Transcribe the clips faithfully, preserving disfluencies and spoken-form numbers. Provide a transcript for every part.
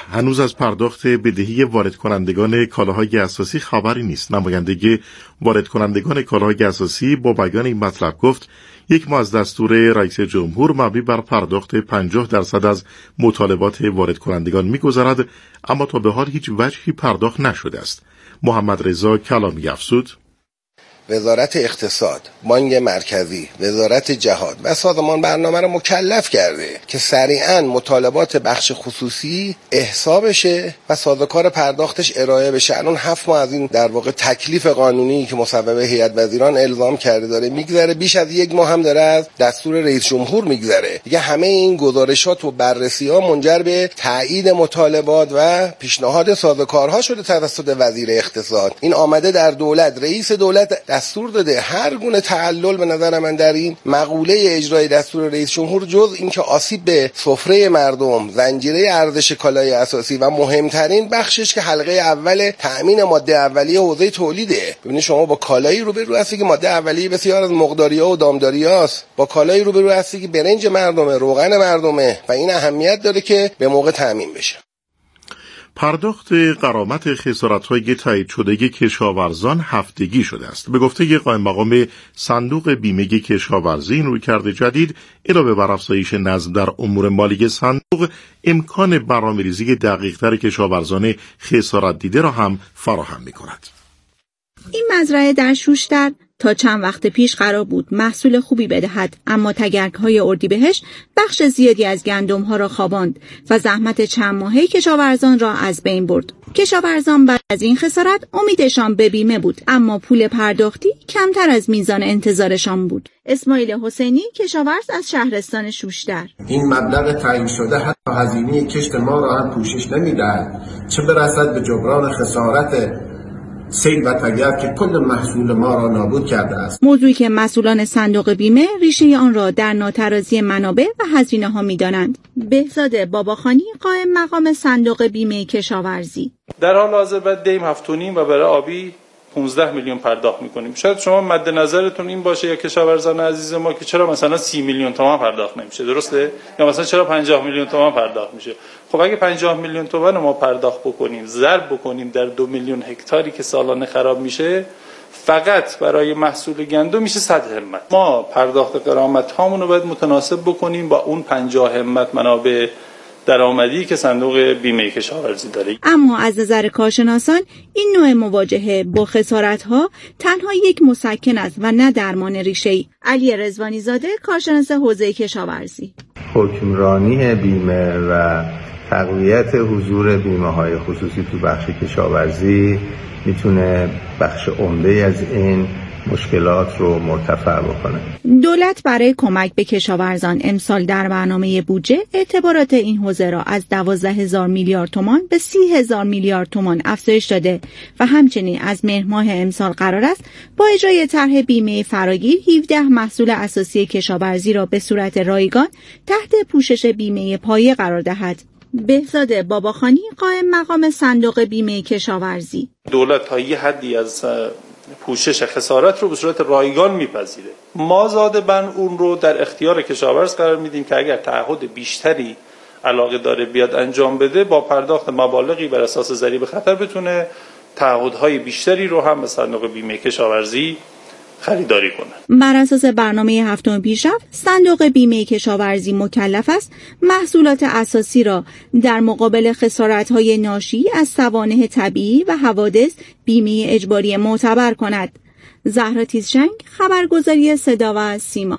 هنوز از پرداخت بدهی وارد کنندگان کالاهای اساسی خبری نیست. نماینده وارد کنندگان کالاهای اساسی با بیان این مطلب گفت یک ماه از دستور رئیس جمهور مبنی بر پرداخت پنجاه درصد از مطالبات وارد کنندگان می‌گذرد، اما تا به حال هیچ وجهی پرداخت نشده است. محمد رضا کلامی افزود: وزارت اقتصاد، بانک مرکزی، وزارت جهاد و سازمان برنامه رو مکلف کرده که سریعاً مطالبات بخش خصوصی احصا بشه و سازوکار پرداختش ارائه بشه. الان هفت ماه از این در واقع تکلیف قانونی که مصوبه هیئت وزیران الزام کرده داره میگذره، بیش از یک ماه هم داره از دستور رئیس جمهور میگذره. دیگه همه این گزارشات و بررسی‌ها منجر به تایید مطالبات و پیشنهاد سازوکارها شده توسط وزیر اقتصاد. این آمده در دولت، رئیس دولت دستور داده هر گونه تعلل به نظر من در این مقوله اجرای دستور رئیس جمهور جز اینکه آسیب به سفره مردم، زنجیره ارزش کالای اساسی و مهمترین بخشش که حلقه اول تأمین ماده اولیه حوزه تولیده. ببینید شما با کالایی روبرو هستی که ماده اولیه بسیار از مقداری‌ها و دامداری‌هاست، با کالایی روبرو هستی که برنج مردمه، روغن مردمه و این اهمیت داره که به موقع تأمین بشه. پرداخت غرامت خسارت‌های تایید شده کشاورزان هفتگی شده است. به گفته قائم مقام صندوق بیمه کشاورزی، این رویکرد جدید علاوه بر افزایش نظم در امور مالی صندوق، امکان برنامه‌ریزی دقیق‌تر کشاورزان خسارت دیده را هم فراهم می‌کند. این مزرعه در شوشتر تا چند وقت پیش قرار بود محصول خوبی بدهد، اما تگرگ‌های اردیبهشت بخش زیادی از گندم‌ها را خواباند و زحمت چند ماهه کشاورزان را از بین برد. کشاورزان بعد از این خسارت امیدشان به بیمه بود، اما پول پرداختی کمتر از میزان انتظارشان بود. اسماعیل حسینی، کشاورز از شهرستان شوشتر: این مبلغ تعیین شده حتی هزینه کشت ما را هم پوشش نمی‌دهد، چه برسد به جبران خسارت سیل و تگرگ که کل محصول ما را نابود کرده است. موضوعی که مسئولان صندوق بیمه ریشه آن را در ناترازی منابع و هزینه ها می دانند. بهزاد باباخانی، قائم مقام صندوق بیمه کشاورزی: در حال حاضر بعد دیم هفت و نیم و برای آبی پانزده میلیون پرداخت میکنیم. شاید شما مد نظرتون این باشه یا کشاورزان عزیز ما که چرا مثلا سی میلیون تومان پرداخت نمیشه، درسته؟ یا مثلا چرا پنجاه میلیون تومان پرداخت میشه؟ خب اگه پنجاه میلیون تومان ما پرداخت بکنیم، ضرب بکنیم در دو میلیون هکتاری که سالانه خراب میشه، فقط برای محصول گندم میشه صد همت. ما پرداخت غرامت هامون رو باید متناسب بکنیم با اون پنجاه همت منابع درآمدی که صندوق بیمه کشاورزی داره. اما از نظر کارشناسان این نوع مواجهه با خسارت‌ها تنها یک مسکن است و نه درمان ریشه‌ای. علی رضوانی زاده، کارشناس حوزه کشاورزی: حکمرانی بیمه و تقویت حضور بیمه‌های خصوصی تو بخش کشاورزی میتونه بخش عمده از این مشکلات رو مرتفع بکنه. دولت برای کمک به کشاورزان امسال در برنامه بودجه اعتبارات این حوزه را از دوازده هزار میلیارد تومان به سی هزار میلیارد تومان افزایش داده و همچنین از مهر ماه امسال قرار است با اجرای طرح بیمه فراگیر هفده محصول اساسی کشاورزی را به صورت رایگان تحت پوشش بیمه پایه قرار دهد. بهزاد باباخانی، قائم مقام صندوق بیمه کشاورزی: دولت تا یه حدی از پوشش خسارت رو به صورت رایگان میپذیره. ما زاد بن اون رو در اختیار کشاورز قرار میدیم که اگر تعهد بیشتری علاقه داره بیاد انجام بده، با پرداخت مبالغی بر اساس ضریب خطر بتونه تعهدهای بیشتری رو هم به صندوق بیمه کشاورزی خریداری کنه. بر اساس برنامه هفتم پیشرفت، صندوق بیمه کشاورزی مکلف است محصولات اساسی را در مقابل خسارت‌های ناشی از سوانح طبیعی و حوادث بیمه اجباری معتبر کند. زهرا تیزشنگ، خبرگزاری صدا و سیما.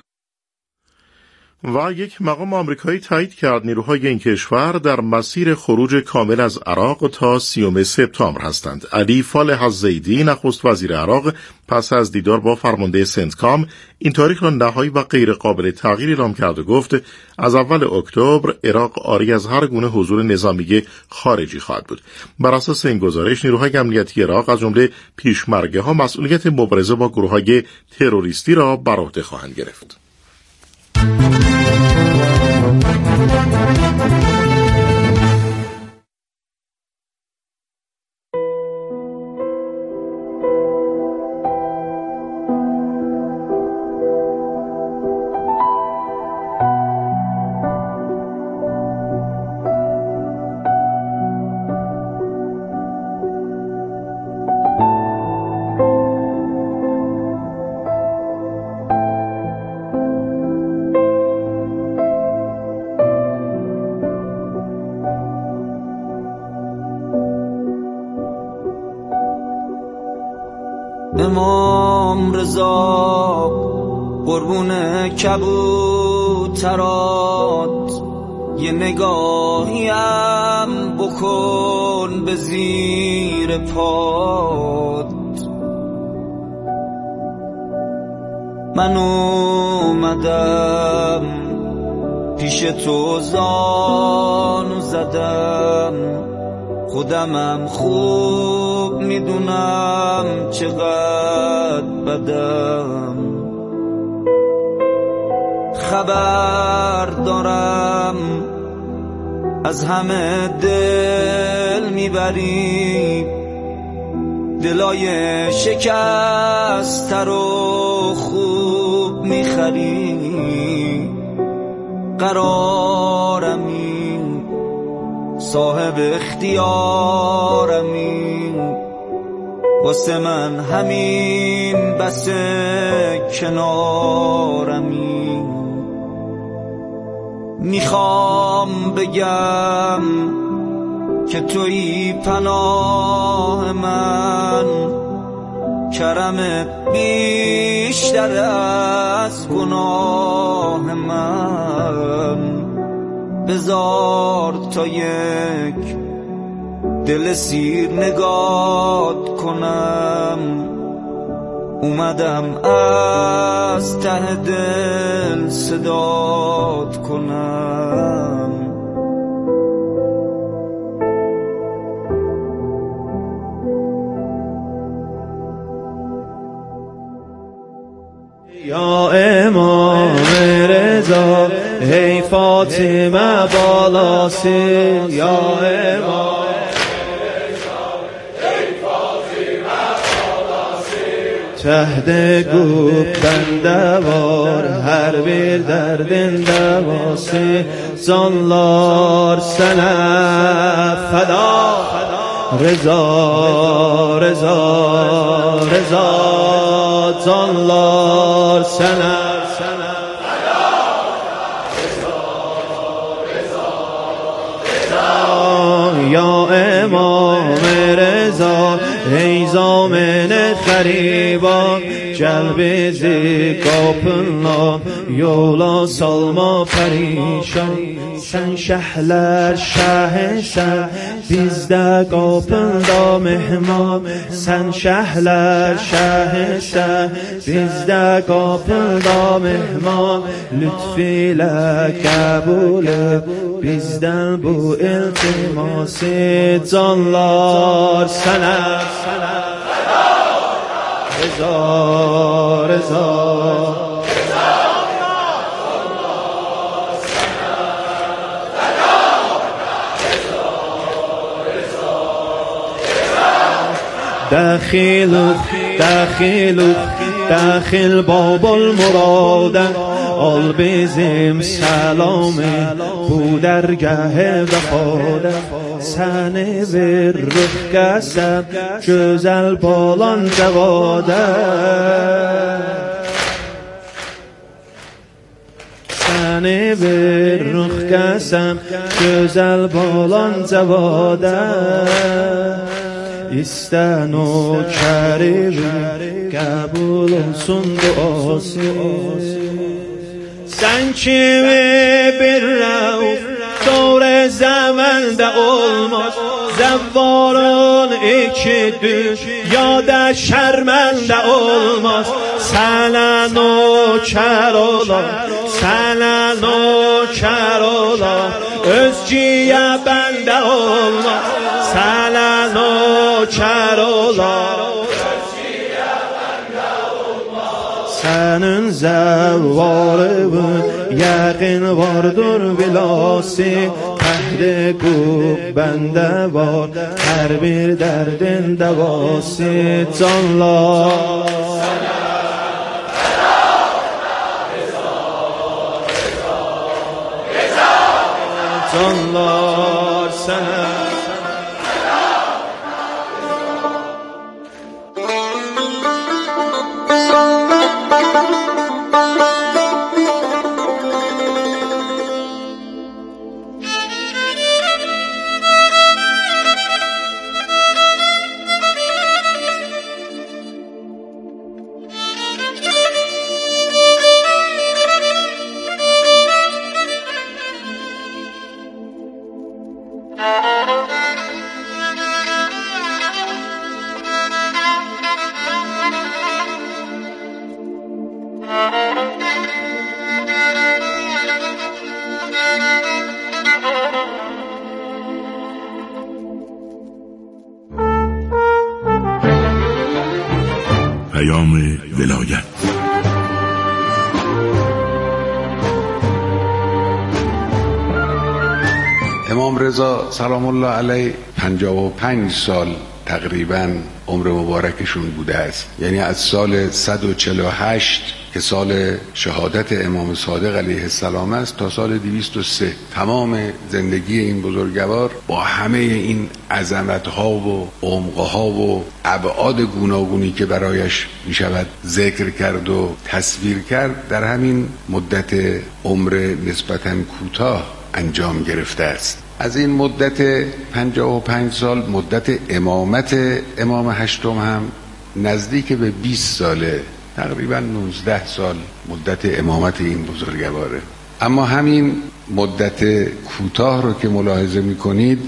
و یک مقام آمریکایی تایید کرد نیروهای این کشور در مسیر خروج کامل از عراق تا سیوم سپتامبر هستند. علی فالح الزیدی، نخست وزیر عراق، پس از دیدار با فرمانده سنتکام این تاریخ را نهایی و غیر قابل تغییر اعلام کرد و گفت از اول اکتبر عراق عاری از هر گونه حضور نظامی خارجی خواهد بود. بر اساس این گزارش نیروهای امنیتی عراق از جمله پیشمرگه‌ها مسئولیت مبارزه با گروه‌های تروریستی را بر عهده خواهند گرفت. امام رضا قربون کبوترات، یه نگاهیم بکن به زیر پات. من اومدم پیش تو زانو زدم، خودمم خوب میدونم چقدر بدم. خبر دارم از همه دل میبری، دلای شکسته رو خوب میخری. قرارمی صاحب اختیارمی، واسه من همین بس کنارمی. میخوام بگم که تویی پناه من، کرمت بیشتر از گناه من. بذار تا یک دل سیر نگات کنم، اومدم از ته دل صدات کنم. یا امام رضا ای فاطمه بالاسی، یا امام چهده گوب بندوار هر bir derdin devası. Canlar sana feda, rıza rıza rıza. Canlar sana feda, rıza rıza rıza. Ya امام رضا ey zamene xariba, gel bizi kapınla yola salma perişan. Sen şehler şahsen bizde kapında mehman. Sen şehler şahsen bizde kapında mehman. Lütfiyle kabul et bizden bu iltiması. Canlar sana rıza rıza داخل داخل داخل باب المراده al bizim selamı bu dergâhe vefade. Seni veririk qəsəm gözəl balan cəvadə. Səni veririk qəsəm gözəl balan cəvadə. İstən o kərimi qəbul olsun duası. Sen kimi bir rauf dövr zamanda olmaz. Zevvarın iki dünyada şermende olmaz. Sana nöker ola, sana nöker ola, özgüye bende olmaz. Sana nöker ola, senin zevvarın yakın vardır bilası. Pehde kub bende var her bir derdin devası. Canlar canlar sana پیام ولایت. امام رضا سلام الله علیه پنجاه و پنج سال تقریبا عمر مبارکشون بوده است، یعنی از سال صد و چهل و هشت که سال شهادت امام صادق علیه السلام است تا سال دویست و سه تمام زندگی این بزرگوار با همه این عظمت‌ها و عمق‌ها و ابعاد گوناگونی که برایش می‌شود ذکر کرد و تصویر کرد در همین مدت عمر نسبتاً کوتاه انجام گرفته است. از این مدت پنجاه و پنج سال مدت امامت امام هشتم هم نزدیک به بیست ساله، تقریبا نوزده سال مدت امامت این بزرگواره. اما همین مدت کوتاه رو که ملاحظه می‌کنید،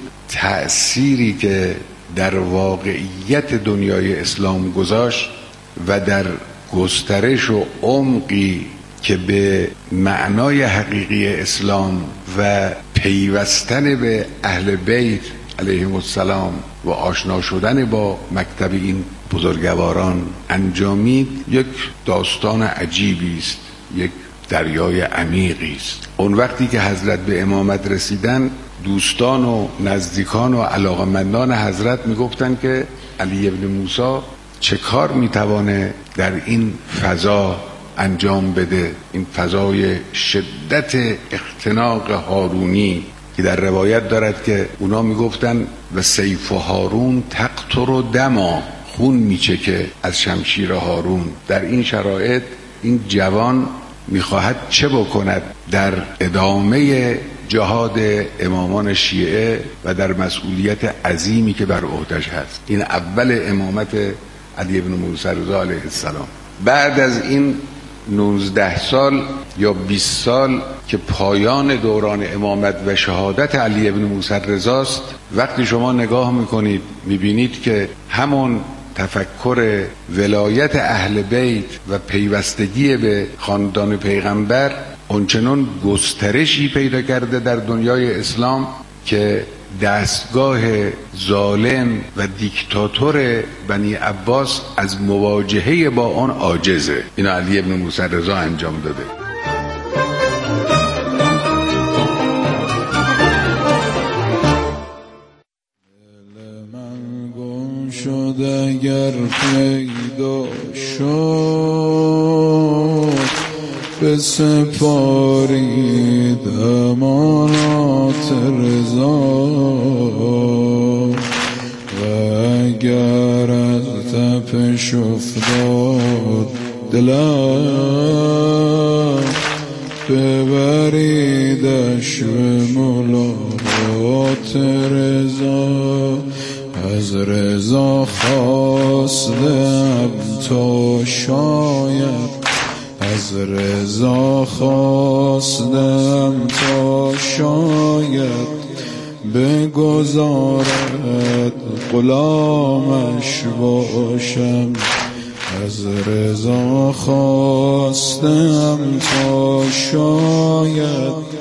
تأثیری که در واقعیت دنیای اسلام گذاشت و در گسترش و عمقی که به معنای حقیقی اسلام و پیوستن به اهل بیت علیهم السلام و آشنا شدن با مکتب این بزرگواران انجامید، یک داستان عجیبی است، یک دریای عمیقی است. اون وقتی که حضرت به امامت رسیدن، دوستان و نزدیکان و علاقمندان حضرت میگفتن که علی ابن موسی چه کار میتوانه در این فضا انجام بده، این فضای شدت اختناق هارونی که در روایت دارد که اونا میگفتن و سیف هارون تقطر و دما، خون میچکه از شمشیر هارون. در این شرایط این جوان میخواهد چه بکند در ادامه جهاد امامان شیعه و در مسئولیت عظیمی که بر عهده‌اش هست. این اول امامت علی بن موسی رضا علیه السلام. بعد از این نوزده سال یا بیست سال که پایان دوران امامت و شهادت علی بن موسی رضا است، وقتی شما نگاه میکنید میبینید که همون تفکر ولایت اهل بیت و پیوستگی به خاندان پیغمبر اونچنان گسترشی پیدا کرده در دنیای اسلام که دستگاه ظالم و دیکتاتور بنی عباس از مواجهه با آن عاجزه. این علی ابن موسی رضا انجام داده. من گم شد اگر پیدا شد بسپارید امانات رضا و اگر از تپش افتاد دلم ببریدش به ملاقات رضا. از رضا خواستم تا شاید، از رضا خواستم تا شاید بگذارد غلامش باشم. از رضا خواستم تا شاید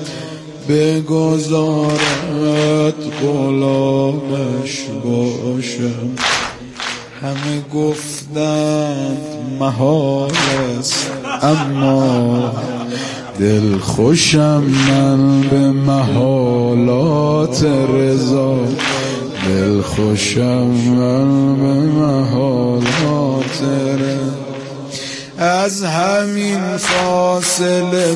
بگذارد غلامش باشم. همه گفتند محال است اما دل خوشم من به محالات رضا. دل خوشم من به محالات رضا. از همین فاصله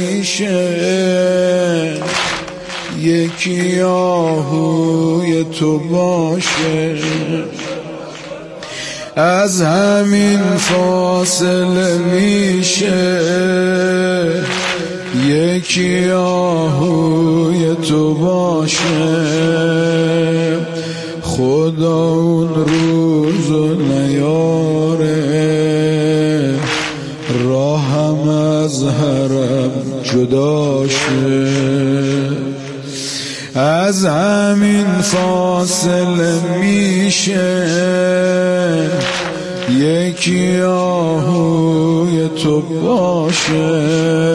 میشه یکی آهوی تو باشه. از همین فاصله میشه یکی آهوی تو باشه. خدا اون روزو نیاره راهم از حرم جدا شه. از همین فاصله میشه یکی آهوی تو باشه.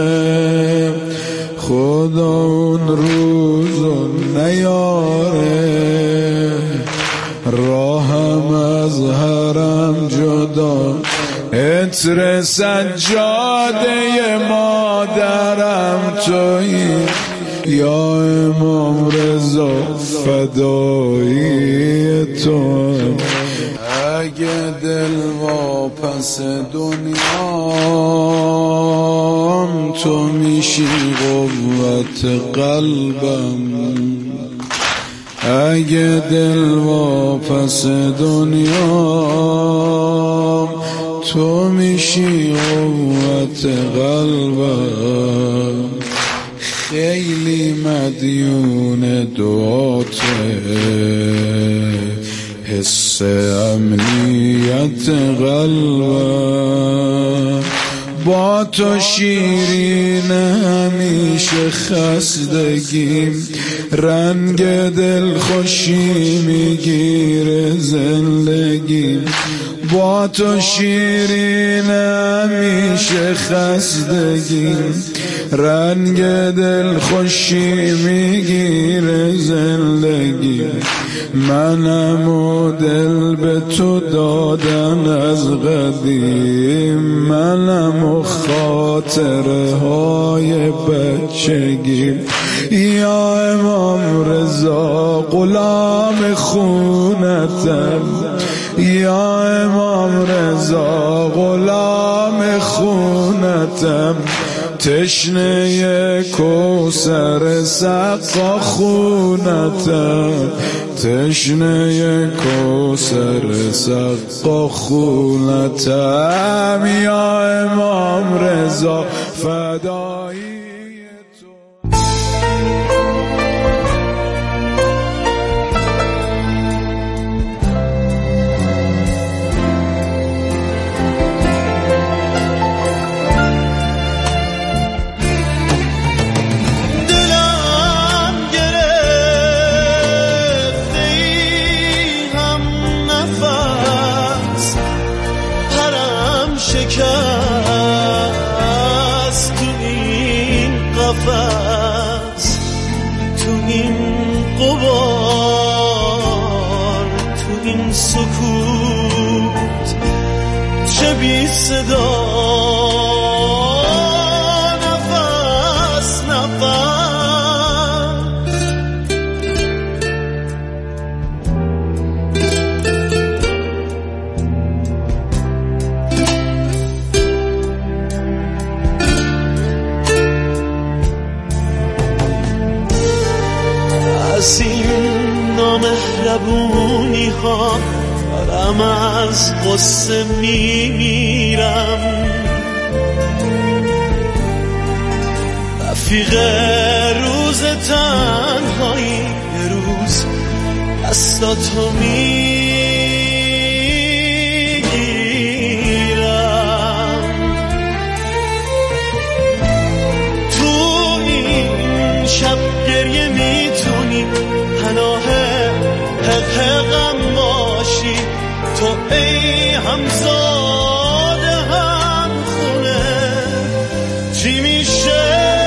خدا اون روزو نیاره راهم از حرم جدا. متر سجاده مادرم تویی، یا امام رضا فدایی تو. اگه دل واپس دنیام تو میشی قوت قلبم، اگه دل واپس دنیام تو میشی قوت قلبم. خیلی مدیون دعاته، حس امنیت قلبم. با تو شیرین همیشه خستگیم، رنگ دل خوشی میگیره زندگیم. با تو شیرین همیشه خستگیم، رنگ دل خوشی میگیره زندگیم. منم و دل به تو دادن از قدیم، منم و خاطره های بچگیم. یا امام رضا غلام خونتم، یا امام رضا غلام خونتم. تشنه کوثر سقا خونتم، تشنه کوثر سقا خونتم. یا امام رضا فدایی تو. شکست تو این قفس، تو این غبار، تو این سکوت، چه بی صدا نفس نفس. از این نامهربونی ها دارم از غصه میمیرم. رفیق روز تنهایی یه روز دستاتو میگیرم. تو این شب گریه میتونی پناه حق غم باشی، تو ای همزاده هم خونه. چی میشه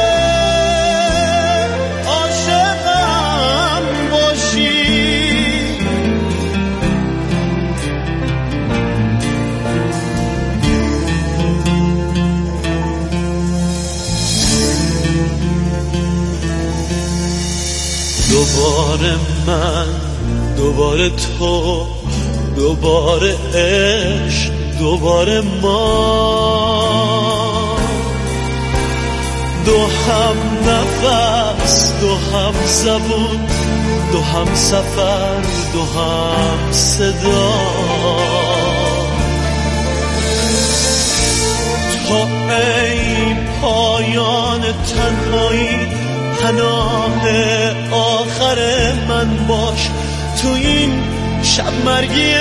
عاشقم باشی؟ دوباره من، دوباره تو، دوباره عشق، دوباره ما. دو هم نفس، دو هم زبون، دو هم سفر، دو هم صدا. تو ای پایان تنهایی، پناه آخر من باش. تو این شب مرگی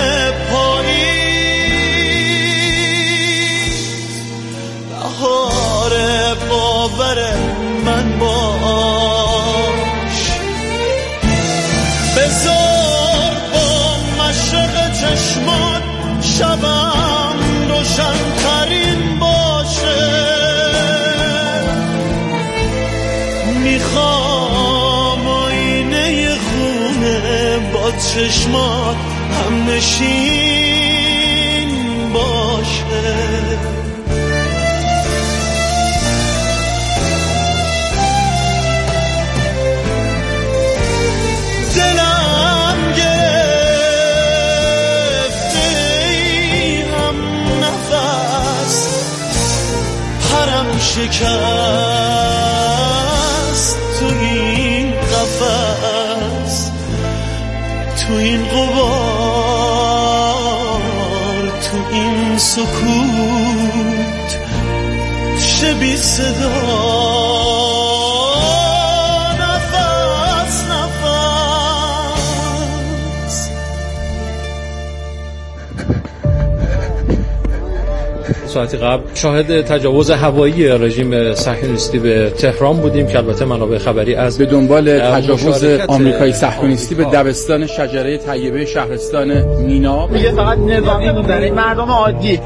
پاییز، بهار باور من باش. بذار با مشرق چشمان شبم روشن ترین باشه. میخوام آینه خونه با چشمات هم نشین باشه. دلم گرفته ای هم نفس، پرم شکست تو این قفس، تو این غبار، تو این سکوت شبی صدا. ساعتی قبل شاهد تجاوز هوایی رژیم صهیونیستی به تهران بودیم که البته منابع خبری از به دنبال تجاوز آمریکایی صهیونیستی به دبستان شجره طیبه شهرستان مینا. میگه فقط نظامی میزنه مردم عادی.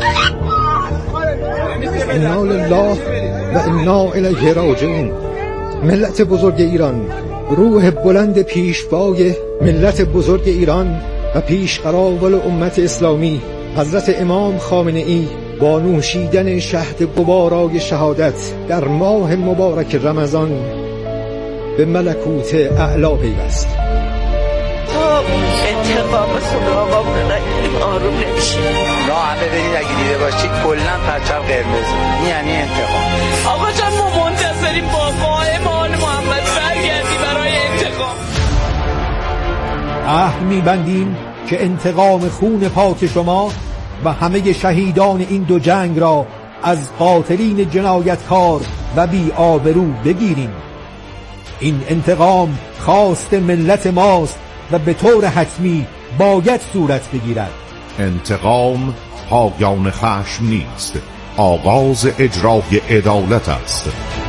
انا لله و انا الیه راجعون. ملت بزرگ ایران، روح بلند پیشوای ملت بزرگ ایران و پیشقراول امت اسلامی حضرت امام خامنه ای با نوشیدن شهد گوارای شهادت در ماه مبارک رمضان به ملکوت اعلا پیوست. تا انتقام خدا آقا بنگیریم آروم نمیشه. راه همه برید اگه دیده باشید کلن پرچم قرمز، این یعنی انتقام. آقا جان ما منتظریم با قائم آل محمد برگردی برای انتقام. عهد می‌بندیم که انتقام خون پاک شما و همه شهیدان این دو جنگ را از قاتلین جنایتکار و بی آبرو بگیریم. این انتقام خواست ملت ماست و به طور حتمی باید صورت بگیرد. انتقام پایان خشم نیست، آغاز اجرای عدالت است.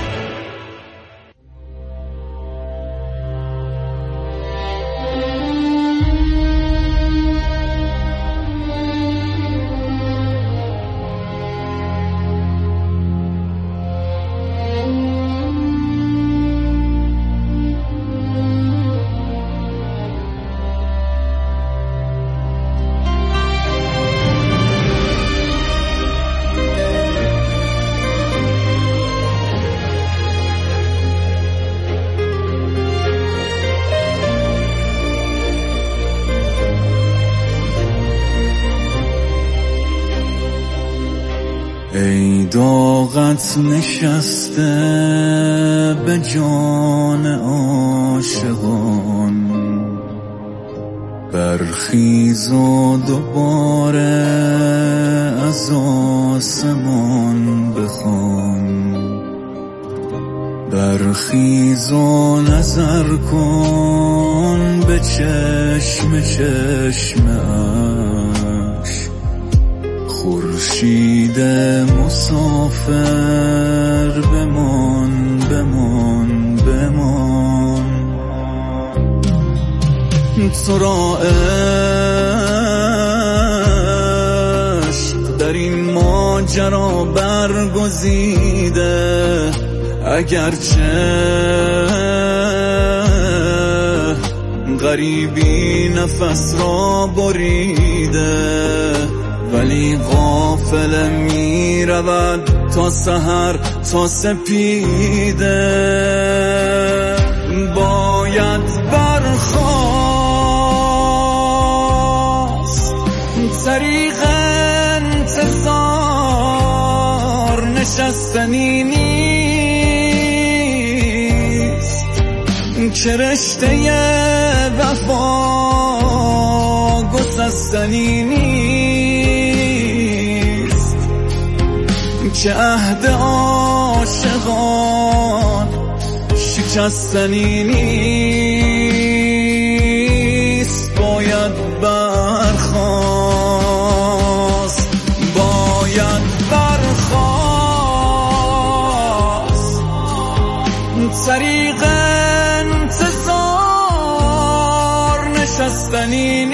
ای داغت نشسته به جان عاشقان، برخیز و دوباره از آسمان بخوان. برخیز و نظر کن به چشم چشمش، خورشید مسافر بمان بمان بمان. تو را عشق در این ماجرا برگزیده، اگرچه غریبی نفس را بریده، ولی قافله می رود تا سحر تا سپیده. باید برخاست طریق انتظار، نشستنی نیست که رشته وفا گسستنی نیست، که عهد عاشقان شکستنی نیست. باید برخاست، باید برخاست طریق انتظار، نشستنی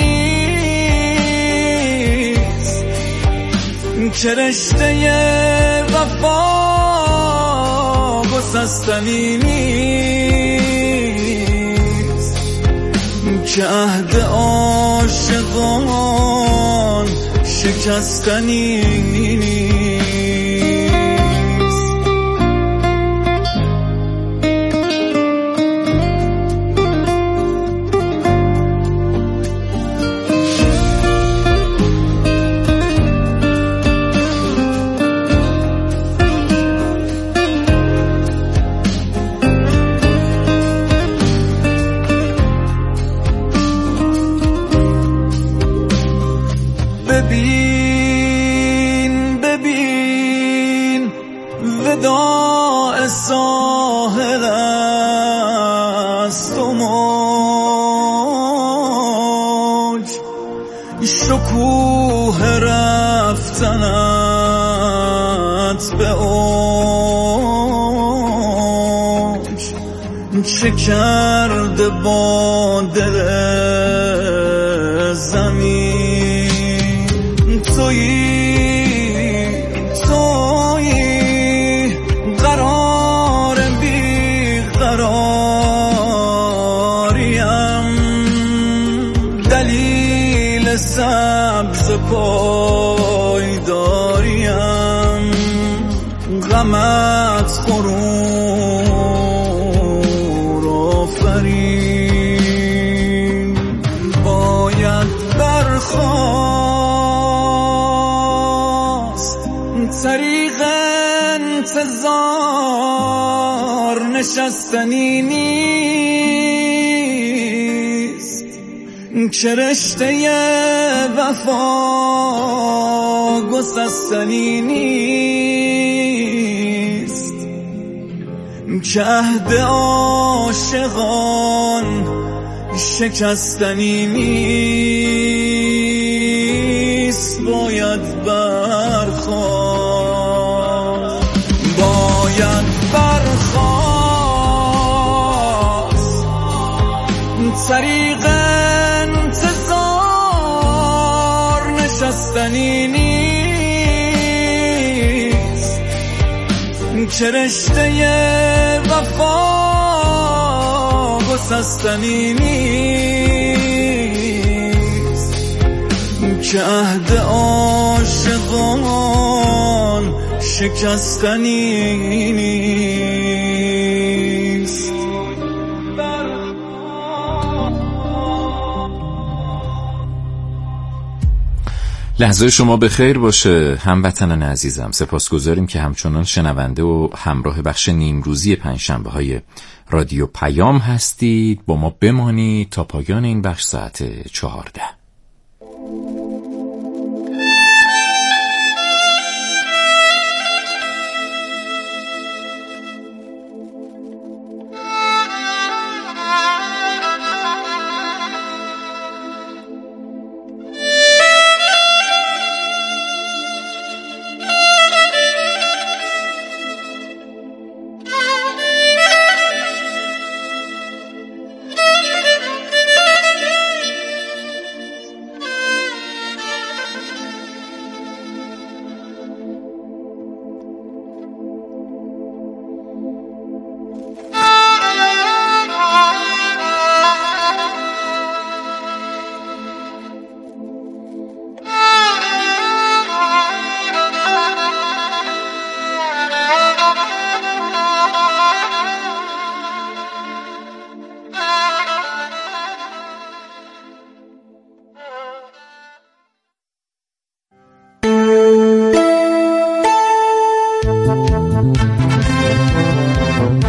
نیست که رشته وفا گسستنی نیست، که عهد عاشقان شکستنی نیست. ببین ببین وداع ساحل است و موج، شکوه رفتنت به اوج، چه کرده با دل زمین. تویی تویی قرار بی قراریم، دلیل سبز پایداریم، غمت غرور آفرین. باید برخاست طریق انتظار نشستنی نیست، که رشته وفا گسستنی نیست، که عهد عاشقان شکستنی نیست. باید برخاست باید برخاست طریق انتظار نشستنی نیست، که رشته وفا گسستنی نیست، که عهد عاشقان شکستنی نیست. لحظه شما به خیر باشه هموطنان عزیزم. سپاسگزاریم که همچنان شنونده و همراه بخش نیمروزی پنجشنبه های رادیو پیام هستید. با ما بمانید تا پایان این بخش ساعت چهارده.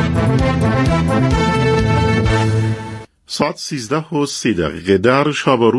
ساعت سیزده و سی دقیقه در شب و روز